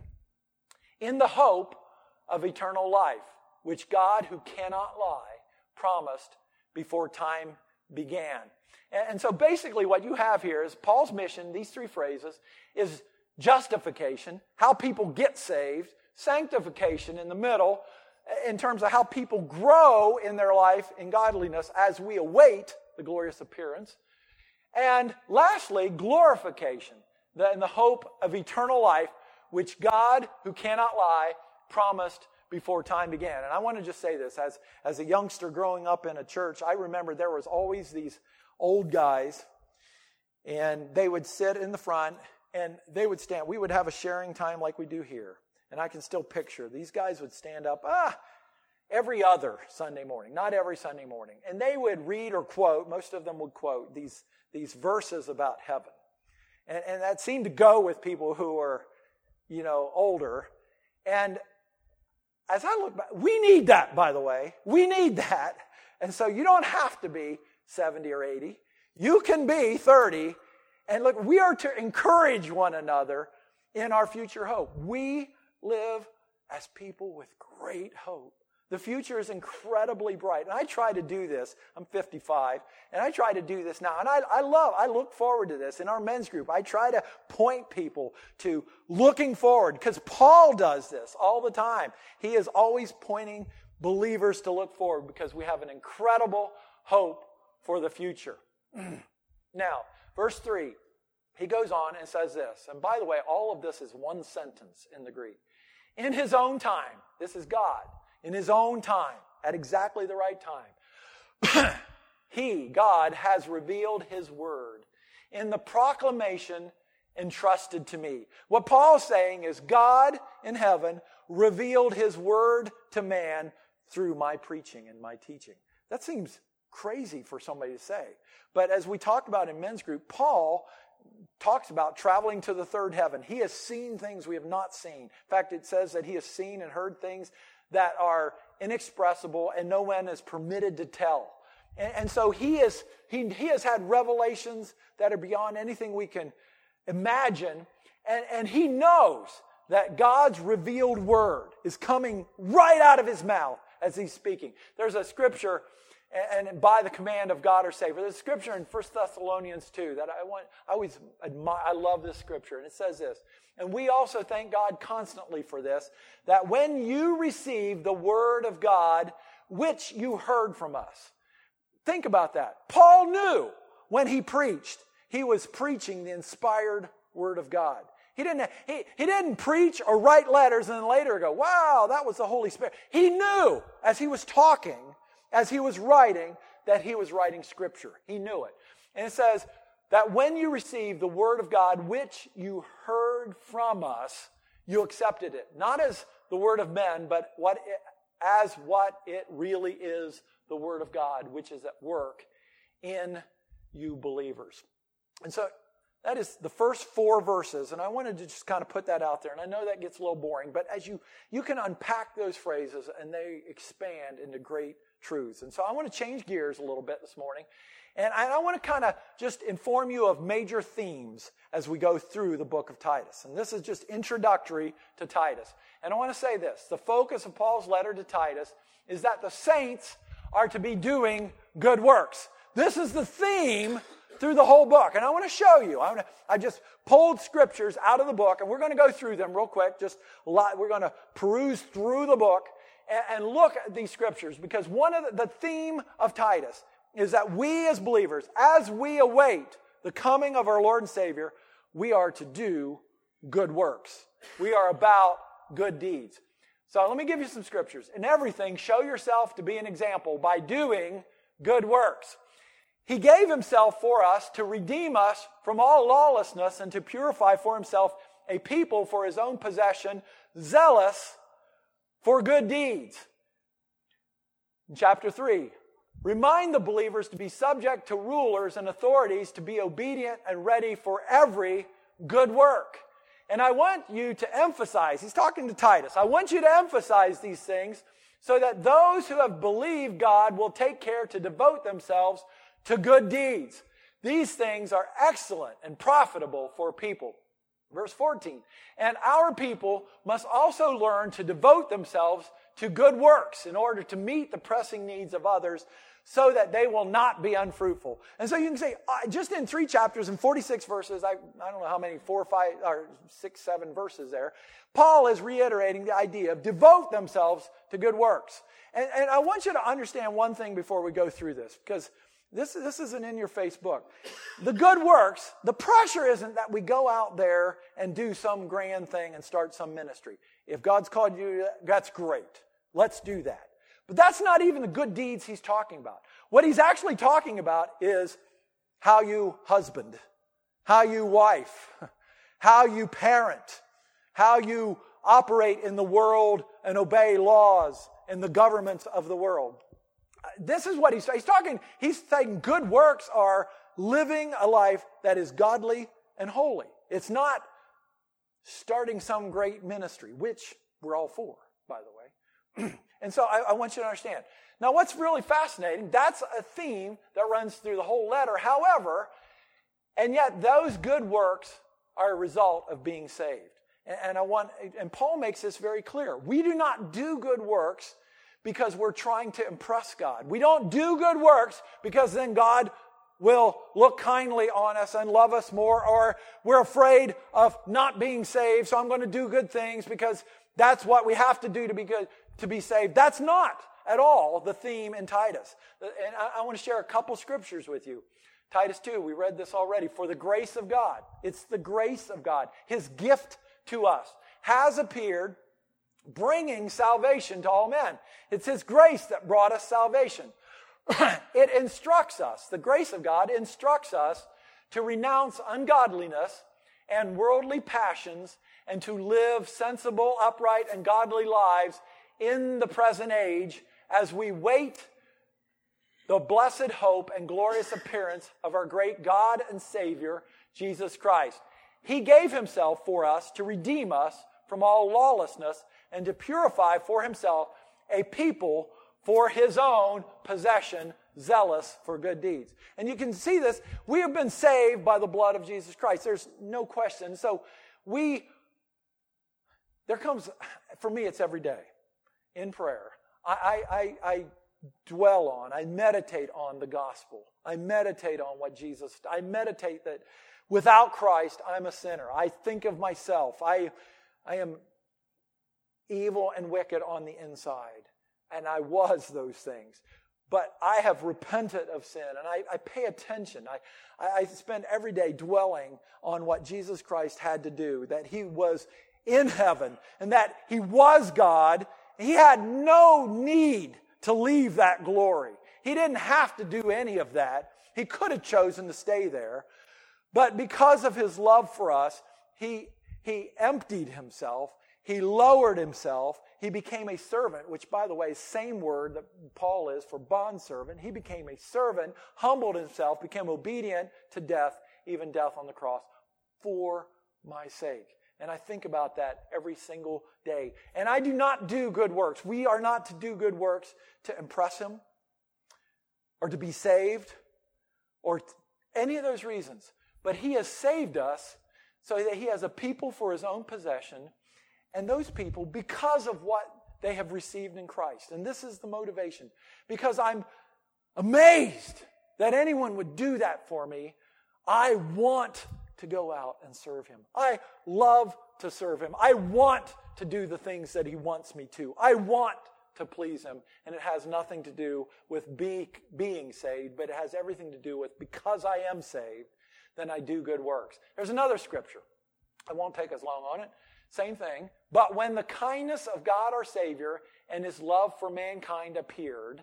"In the hope of eternal life, which God, who cannot lie, promised before time began." And so basically what you have here is Paul's mission, these three phrases, is justification, how people get saved, sanctification in the middle, in terms of how people grow in their life in godliness as we await the glorious appearance. And lastly, glorification, in the hope of eternal life, which God, who cannot lie, promised before time began. And I want to just say this, as a youngster growing up in a church, I remember there was always these old guys, and they would sit in the front, and they would stand. We would have a sharing time like we do here. And I can still picture these guys would stand up every other Sunday morning, not every Sunday morning. And they would read or quote, most of them would quote these verses about heaven. And that seemed to go with people who were, older. And as I look back, we need that, by the way. We need that. And so you don't have to be 70 or 80. You can be 30. And look, we are to encourage one another in our future hope. We live as people with great hope. The future is incredibly bright. And I try to do this. I'm 55, and I try to do this now. And I look forward to this. In our men's group, I try to point people to looking forward, because Paul does this all the time. He is always pointing believers to look forward, because we have an incredible hope for the future. Now, verse 3, he goes on and says this. And by the way, all of this is one sentence in the Greek. In his own time, this is God, in his own time, at exactly the right time, he, God, has revealed his word in the proclamation entrusted to me. What Paul's saying is God in heaven revealed his word to man through my preaching and my teaching. That seems crazy for somebody to say. But as we talked about in men's group, Paul talks about traveling to the third heaven. He has seen things we have not seen. In fact, it says that he has seen and heard things that are inexpressible and no one is permitted to tell. And so he has had revelations that are beyond anything we can imagine. And he knows that God's revealed word is coming right out of his mouth as he's speaking. There's a scripture, and by the command of God our Savior. There's a scripture in 1 Thessalonians 2 that I always admire. I love this scripture, and it says this. And we also thank God constantly for this, that when you received the word of God, which you heard from us. Think about that. Paul knew when he preached, he was preaching the inspired word of God. He didn't preach or write letters and then later go, wow, that was the Holy Spirit. He knew as he was talking, as he was writing, that he was writing Scripture. He knew it. And it says that when you received the Word of God, which you heard from us, you accepted it. Not as the Word of men, but as what it really is, the Word of God, which is at work in you believers. And so that is the first 4 verses, and I wanted to just kind of put that out there. And I know that gets a little boring, but as you can unpack those phrases, and they expand into great truths. And so I want to change gears a little bit this morning, and I want to kind of just inform you of major themes as we go through the book of Titus. And this is just introductory to Titus. And I want to say this. The focus of Paul's letter to Titus is that the saints are to be doing good works. This is the theme through the whole book. And I want to show you. I just pulled scriptures out of the book, and we're going to go through them real quick. We're going to peruse through the book and look at these scriptures, because one of the theme of Titus is that we as believers, as we await the coming of our Lord and Savior, we are to do good works. We are about good deeds. So let me give you some scriptures. In everything, show yourself to be an example by doing good works. He gave himself for us to redeem us from all lawlessness and to purify for himself a people for his own possession, zealous for good deeds. In chapter 3, remind the believers to be subject to rulers and authorities, to be obedient and ready for every good work. And I want you to emphasize, he's talking to Titus, I want you to emphasize these things so that those who have believed God will take care to devote themselves to good deeds. These things are excellent and profitable for people. Verse 14, and our people must also learn to devote themselves to good works in order to meet the pressing needs of others so that they will not be unfruitful. And so you can say, just in 3 chapters and 46 verses, I don't know how many, 4 or 5, or 6, 7 verses there, Paul is reiterating the idea of devote themselves to good works. And I want you to understand one thing before we go through this, because this isn't in your face book. The good works, the pressure isn't that we go out there and do some grand thing and start some ministry. If God's called you to that, that's great. Let's do that. But that's not even the good deeds he's talking about. What he's actually talking about is how you husband, how you wife, how you parent, how you operate in the world and obey laws in the governments of the world. This is what he's talking. He's saying good works are living a life that is godly and holy. It's not starting some great ministry, which we're all for, by the way. And so I want you to understand. Now, what's really fascinating, that's a theme that runs through the whole letter. However, and yet those good works are a result of being saved. And Paul makes this very clear. We do not do good works because we're trying to impress God. We don't do good works because then God will look kindly on us and love us more, or we're afraid of not being saved, so I'm going to do good things because that's what we have to do to be good, to be saved. That's not at all the theme in Titus. And I want to share a couple scriptures with you. Titus 2, we read this already. For the grace of God, it's the grace of God, His gift to us, has appeared, bringing salvation to all men. It's His grace that brought us salvation. It instructs us, the grace of God instructs us to renounce ungodliness and worldly passions and to live sensible, upright, and godly lives in the present age as we wait the blessed hope and glorious appearance of our great God and Savior, Jesus Christ. He gave Himself for us to redeem us from all lawlessness and to purify for Himself a people for His own possession, zealous for good deeds. And you can see this. We have been saved by the blood of Jesus Christ. There's no question. So there comes, for me, it's every day in prayer. I dwell on, I meditate on the gospel. I meditate on what Jesus, I meditate that without Christ, I'm a sinner. I think of myself. I am evil and wicked on the inside. And I was those things. But I have repented of sin, and I pay attention. I spend every day dwelling on what Jesus Christ had to do, that He was in heaven, and that He was God. He had no need to leave that glory. He didn't have to do any of that. He could have chosen to stay there. But because of His love for us, He emptied Himself. He lowered Himself. He became a servant, which, by the way, same word that Paul is for bondservant. He became a servant, humbled Himself, became obedient to death, even death on the cross, for my sake. And I think about that every single day. And I do not do good works. We are not to do good works to impress Him or to be saved or any of those reasons. But He has saved us so that He has a people for His own possession. And those people, because of what they have received in Christ. And this is the motivation. Because I'm amazed that anyone would do that for me. I want to go out and serve Him. I love to serve Him. I want to do the things that He wants me to. I want to please Him. And it has nothing to do with being saved, but it has everything to do with because I am saved, then I do good works. There's another scripture. I won't take as long on it. Same thing. But when the kindness of God our Savior and His love for mankind appeared,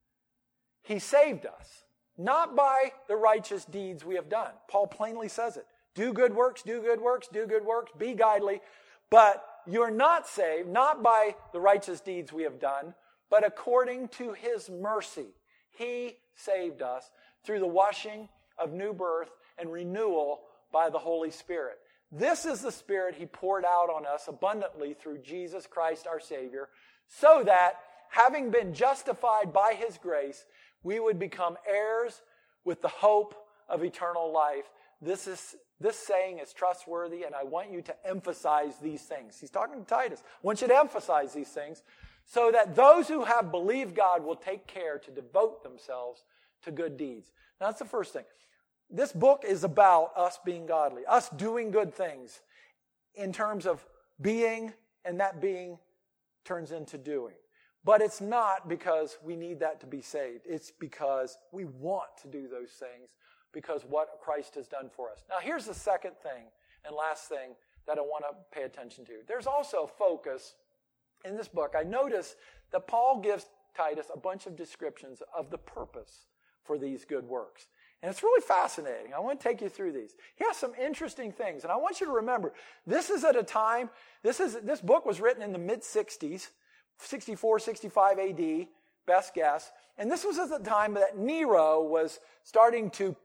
He saved us, not by the righteous deeds we have done. Paul plainly says it. Do good works, do good works, do good works, be godly. But you're not saved, not by the righteous deeds we have done, but according to His mercy. He saved us through the washing of new birth and renewal by the Holy Spirit. This is the Spirit He poured out on us abundantly through Jesus Christ our Savior, so that, having been justified by His grace, we would become heirs with the hope of eternal life. This saying is trustworthy, and I want you to emphasize these things. He's talking to Titus. I want you to emphasize these things so that those who have believed God will take care to devote themselves to good deeds. Now, that's the first thing. This book is about us being godly, us doing good things in terms of being, and that being turns into doing. But it's not because we need that to be saved. It's because we want to do those things because what Christ has done for us. Now, here's the second thing and last thing that I want to pay attention to. There's also a focus in this book. I notice that Paul gives Titus a bunch of descriptions of the purpose for these good works. And it's really fascinating. I want to take you through these. He has some interesting things. And I want you to remember, this is at a time, this book was written in the mid-60s, 64, 65 AD, best guess. And this was at the time that Nero was starting to,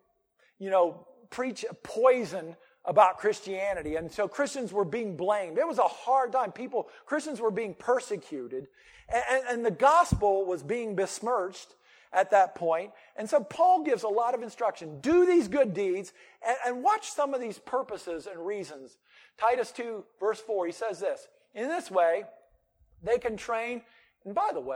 preach poison about Christianity. And so Christians were being blamed. It was a hard time. Christians were being persecuted. And the gospel was being besmirched at that point. And so Paul gives a lot of instruction. Do these good deeds and watch some of these purposes and reasons. Titus 2, verse 4, he says this. In this way, they can train. And by the way,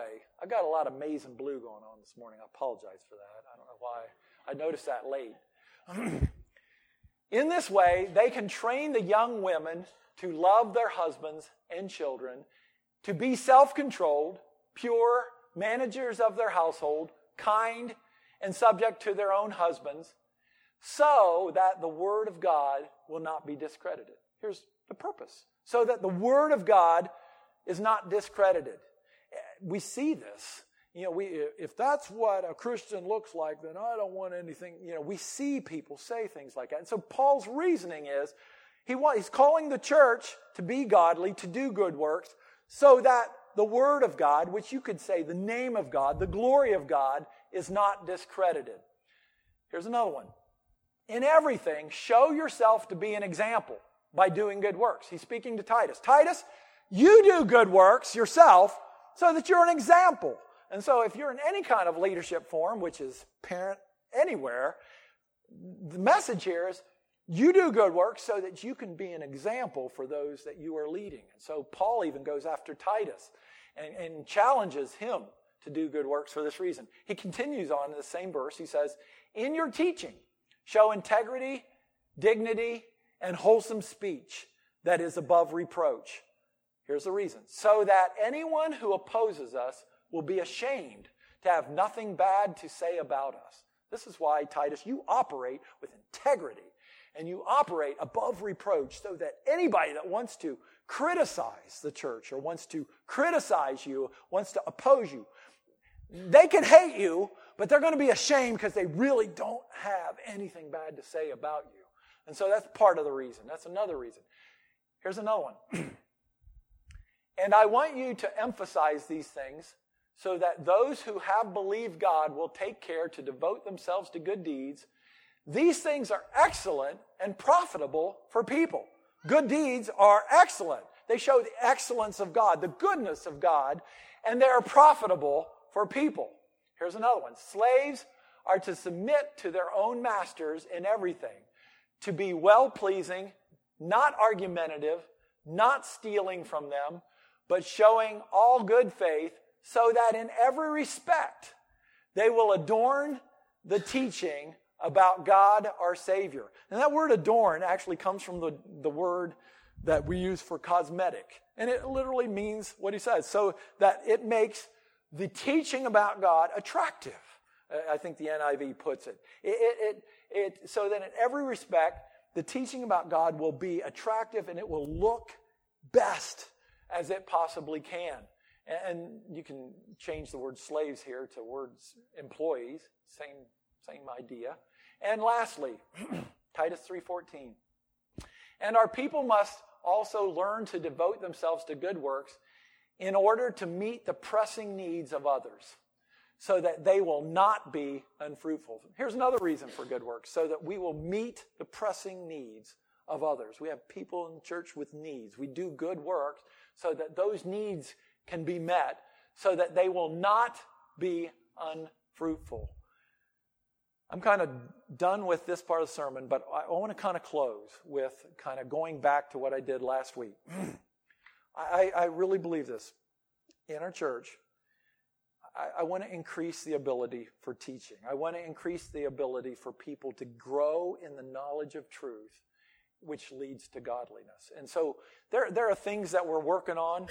I've got a lot of maize and blue going on this morning. I apologize for that. I don't know why. I noticed that late. In this way, they can train the young women to love their husbands and children, to be self-controlled, pure, managers of their household, kind, and subject to their own husbands, so that the Word of God will not be discredited. Here's the purpose. So that the Word of God is not discredited. We see this. If that's what a Christian looks like, then I don't want anything. We see people say things like that. And so Paul's reasoning is, he's calling the church to be godly, to do good works, so that the Word of God, which you could say the name of God, the glory of God, is not discredited. Here's another one. In everything, show yourself to be an example by doing good works. He's speaking to Titus. Titus, you do good works yourself so that you're an example. And so if you're in any kind of leadership forum, which is apparent anywhere, the message here is you do good works so that you can be an example for those that you are leading. And so Paul even goes after Titus and challenges him to do good works for this reason. He continues on in the same verse. He says, in your teaching, show integrity, dignity, and wholesome speech that is above reproach. Here's the reason. So that anyone who opposes us will be ashamed to have nothing bad to say about us. This is why, Titus, you operate with integrity and you operate above reproach so that anybody that wants to criticize the church or wants to criticize you, wants to oppose you, they can hate you, but they're going to be ashamed because they really don't have anything bad to say about you. And so that's part of the reason. That's another reason. Here's another one. And I want you to emphasize these things so that those who have believed God will take care to devote themselves to good deeds. These things are excellent and profitable for people. Good deeds are excellent. They show the excellence of God, the goodness of God, and they are profitable for people. Here's another one. Slaves are to submit to their own masters in everything, to be well-pleasing, not argumentative, not stealing from them, but showing all good faith, so that in every respect they will adorn the teaching about God our Savior. And that word adorn actually comes from the word that we use for cosmetic. And it literally means what he says, so that it makes the teaching about God attractive. I think the NIV puts it. So that in every respect, the teaching about God will be attractive and it will look best as it possibly can. And you can change the word slaves here to words employees. Same idea. And lastly, Titus 3:14. And our people must also learn to devote themselves to good works in order to meet the pressing needs of others, so that they will not be unfruitful. Here's another reason for good works, so that we will meet the pressing needs of others. We have people in the church with needs. We do good works so that those needs can be met, so that they will not be unfruitful. I'm kind of done with this part of the sermon, but I want to kind of close with kind of going back to what I did last week. I really believe this. In our church, I want to increase the ability for teaching. I want to increase the ability for people to grow in the knowledge of truth, which leads to godliness. And so there are things that we're working on.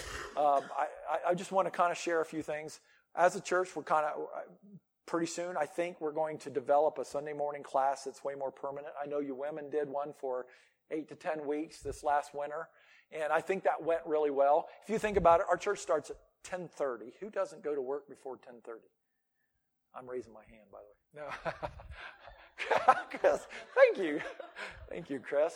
I just want to kind of share a few things. As a church, we're kind of, pretty soon, I think we're going to develop a Sunday morning class that's way more permanent. I know you women did one for 8 to 10 weeks this last winter, and I think that went really well. If you think about it, our church starts at 10:30. Who doesn't go to work before 10:30? I'm raising my hand, by the way. No. Chris, thank you. Thank you, Chris.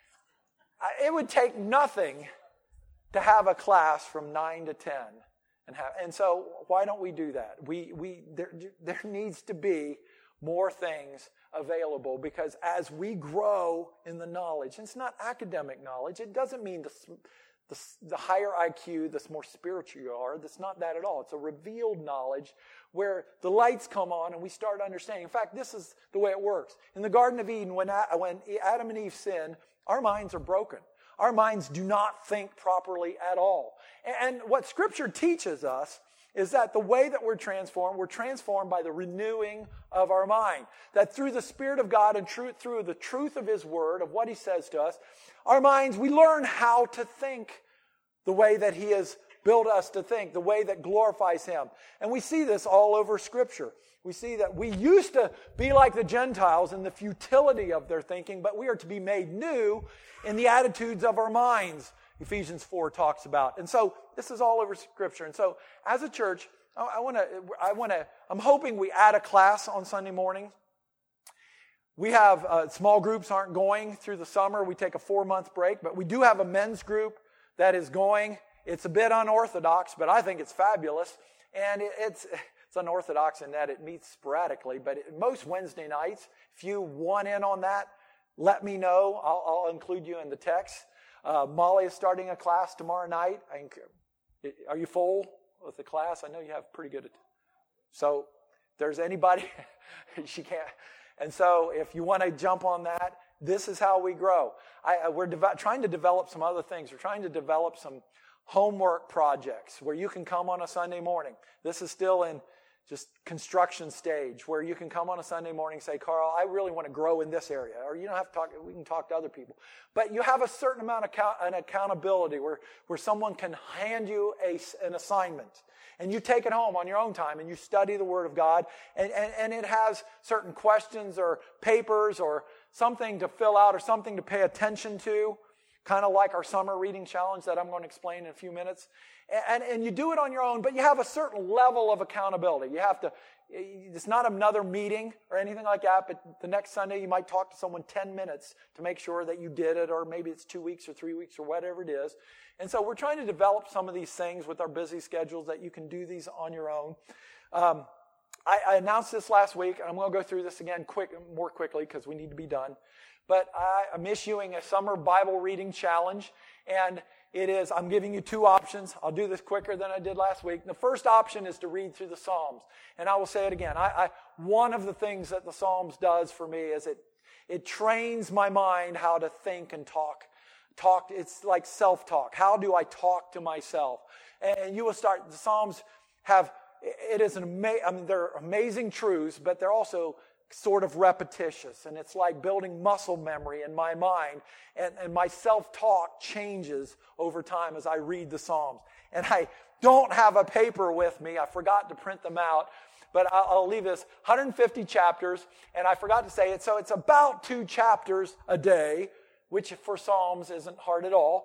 It would take nothing to have a class from 9 to 10. And so why don't we do that? There needs to be more things available, because as we grow in the knowledge, and it's not academic knowledge, it doesn't mean the higher IQ, the more spiritual you are. That's not that at all. It's a revealed knowledge where the lights come on and we start understanding. In fact, this is the way it works. In the Garden of Eden, when Adam and Eve sinned, our minds are broken. Our minds do not think properly at all. And what Scripture teaches us is that the way that we're transformed by the renewing of our mind. That through the Spirit of God and through the truth of His Word, of what He says to us, our minds, we learn how to think the way that He has built us to think, the way that glorifies Him. And we see this all over Scripture. We see that we used to be like the Gentiles in the futility of their thinking, but we are to be made new in the attitudes of our minds, Ephesians 4 talks about. And so this is all over Scripture. And so as a church, I'm hoping we add a class on Sunday morning. We have small groups aren't going through the summer. We take a 4-month break, but we do have a men's group that is going. It's a bit unorthodox, but I think it's fabulous. And it's unorthodox in that it meets sporadically, but most Wednesday nights, if you want in on that, let me know. I'll include you in the text. Molly is starting a class tomorrow night. Are you full with the class? I know you have pretty good. So if there's anybody, she can't. And so if you want to jump on that, this is how we grow. We're trying to develop some other things. We're trying to develop some homework projects where you can come on a Sunday morning. This is still in just construction stage, where you can come on a Sunday morning and say, Carl, I really want to grow in this area. Or you don't have to talk, we can talk to other people. But you have a certain amount of an accountability where someone can hand you an assignment. And you take it home on your own time and you study the Word of God. And it has certain questions or papers or something to fill out or something to pay attention to. Kind of like our summer reading challenge that I'm going to explain in a few minutes. And you do it on your own, but you have a certain level of accountability. You have to, it's not another meeting or anything like that, but the next Sunday you might talk to someone 10 minutes to make sure that you did it, or maybe it's 2 weeks or 3 weeks or whatever it is. And so we're trying to develop some of these things with our busy schedules that you can do these on your own. I announced this last week, and I'm going to go through this again more quickly because we need to be done. But I'm issuing a summer Bible reading challenge, and I'm giving you 2 options. I'll do this quicker than I did last week. The first option is to read through the Psalms. And I will say it again. One of the things that the Psalms does for me is it trains my mind how to think and talk. It's like self-talk. How do I talk to myself? And you will start, the Psalms they're amazing truths, but they're also sort of repetitious, and it's like building muscle memory in my mind, and my self-talk changes over time as I read the Psalms. And I don't have a paper with me. I forgot to print them out, but I'll leave this. 150 chapters, and I forgot to say it, so it's about 2 chapters a day, which for Psalms isn't hard at all.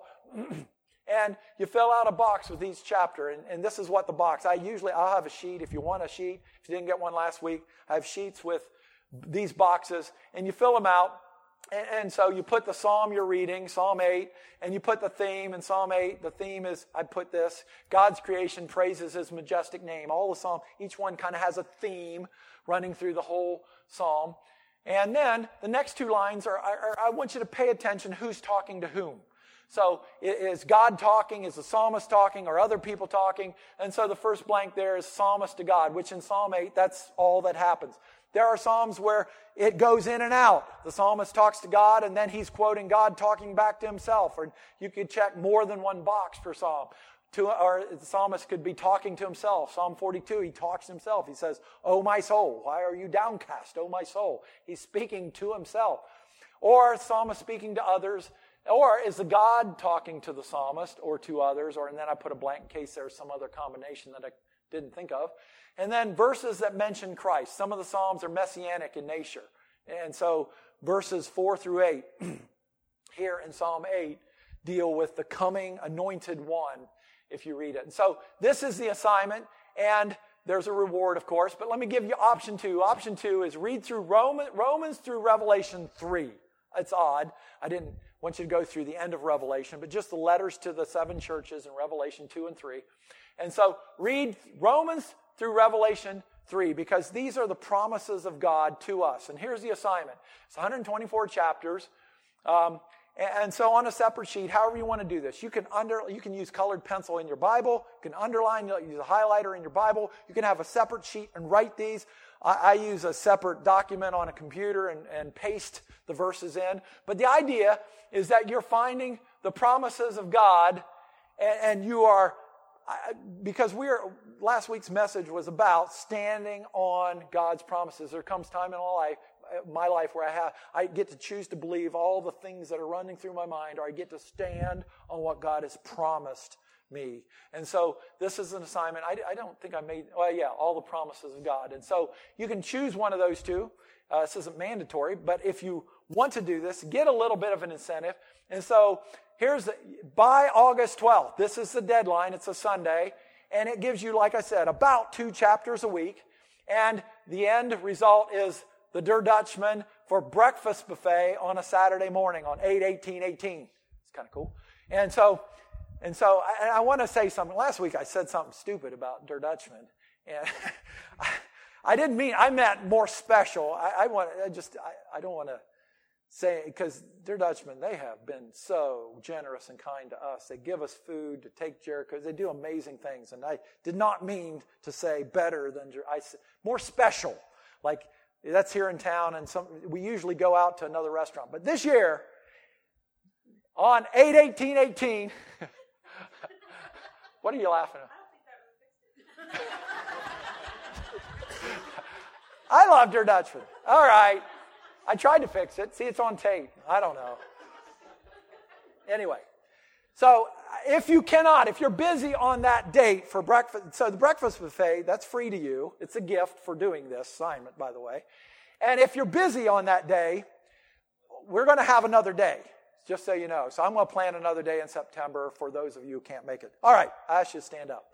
And you fill out a box with each chapter, and this is what the box. I'll have a sheet if you want a sheet. If you didn't get one last week, I have sheets with these boxes, and you fill them out, and so you put the psalm you're reading, Psalm 8, and you put the theme in Psalm 8. The theme is, I put this, God's creation praises His majestic name. All the psalm, each one kind of has a theme running through the whole psalm. And then the next 2 lines are I want you to pay attention who's talking to whom. So is God talking? Is the psalmist talking? Or other people talking? And so the first blank there is psalmist to God, which in Psalm 8, that's all that happens. There are Psalms where it goes in and out. The psalmist talks to God, and then he's quoting God talking back to himself. Or you could check more than one box per psalm. Or the psalmist could be talking to himself. Psalm 42, he talks to himself. He says, "O my soul, why are you downcast, O my soul?" He's speaking to himself. Or the psalmist speaking to others. Or is the God talking to the psalmist or to others? And then I put a blank in case there's some other combination that I didn't think of. And then verses that mention Christ. Some of the Psalms are messianic in nature. And so verses 4 through 8 here in Psalm 8 deal with the coming anointed one, if you read it. And so this is the assignment, and there's a reward, of course. But let me give you option 2. Option 2 is read through Romans through Revelation 3. It's odd. I didn't want you to go through the end of Revelation, but just the letters to the 7 churches in Revelation 2 and 3. And so read Romans through Revelation 3, because these are the promises of God to us. And here's the assignment. It's 124 chapters. And so on a separate sheet, however you want to do this, you can use colored pencil in your Bible, you can underline, use a highlighter in your Bible, you can have a separate sheet and write these. I use a separate document on a computer and paste the verses in. But the idea is that you're finding the promises of God, and you are, because last week's message was about standing on God's promises. There comes time in my life where I get to choose to believe all the things that are running through my mind, or I get to stand on what God has promised me. And so this is an assignment. I don't think I made, all the promises of God. And so you can choose one of those two. This isn't mandatory, but if you want to do this, get a little bit of an incentive. And so by August 12th, this is the deadline. It's a Sunday. And it gives you, like I said, about 2 chapters a week. And the end result is the Der Dutchman for breakfast buffet on a Saturday morning on 8/18/18. It's kind of cool. And so I want to say something. Last week I said something stupid about Der Dutchman. And I didn't mean, I meant more special. I don't want to say, because Der Dutchman, they have been so generous and kind to us. They give us food to take Jericho. They do amazing things. And I did not mean to say better than, more special. Like, that's here in town, and we usually go out to another restaurant. But this year, on 8/18/18, what are you laughing at? I love Der Dutchman. All right. I tried to fix it. See, it's on tape. I don't know. Anyway, so if you're busy on that date for breakfast, so the breakfast buffet, that's free to you. It's a gift for doing this assignment, by the way. And if you're busy on that day, we're going to have another day, just so you know. So I'm going to plan another day in September for those of you who can't make it. All right, I ask you to stand up.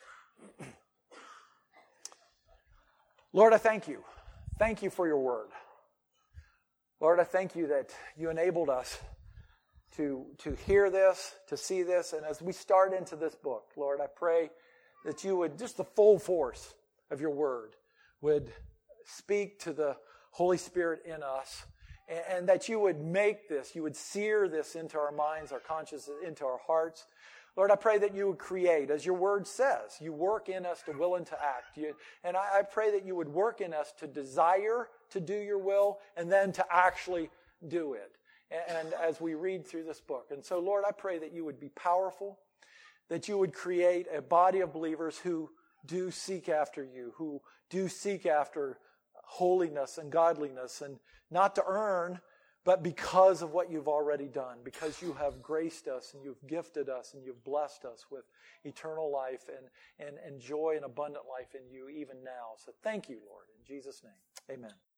Lord, I thank you. Thank you for your word. Lord, I thank you that you enabled us to hear this, to see this. And as we start into this book, Lord, I pray that you would, just the full force of your word, would speak to the Holy Spirit in us, and that you would make this, you would sear this into our minds, our consciences, into our hearts. Lord, I pray that you would create, as your word says, you work in us to will and to act. And I pray that you would work in us to desire to do your will and then to actually do it. And as we read through this book. And so, Lord, I pray that you would be powerful, that you would create a body of believers who do seek after you, who do seek after holiness and godliness, and not to earn, but because of what you've already done, because you have graced us and you've gifted us and you've blessed us with eternal life and joy and abundant life in you even now. So thank you, Lord. In Jesus' name, amen.